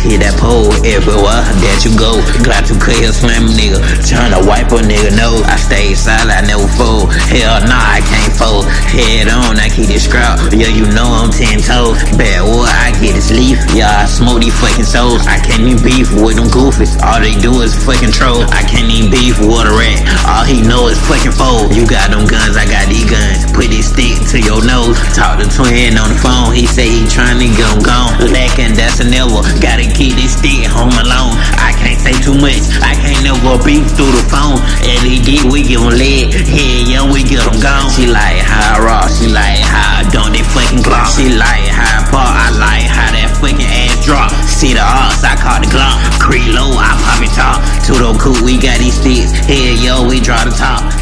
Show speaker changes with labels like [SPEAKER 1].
[SPEAKER 1] Hit that pole everywhere that you go. Got to cut his slam nigga, tryna wipe a nigga nose. I stay silent, I never fold. Hell nah, I can't fold. Head on, I keep this scrap. Yeah, you know I'm 10 toes. Bad boy, I get this leaf. Yeah, I smoke these fucking souls. I can't even beef with them goofies. All they do is fucking troll. I can't even beef with a rat. All he know is fucking fold. You got them guns, I got these guns. Put this stick to your nose. Talk to twin on the phone. He say he tryna get him gone. Lacking, that's a never. Gotta keep this stick home alone. I can't say too much. I can't never beef through the phone. LED, we give him lead. Head young, we get him gone. She like how I rock. She like how I don't they fucking Glock. She like how I pop. I like how that fucking ass drop. See the ox, I call the Glock. Creed low, I pop it top. Two-door coupe, we got these sticks. Head yo, we draw the top.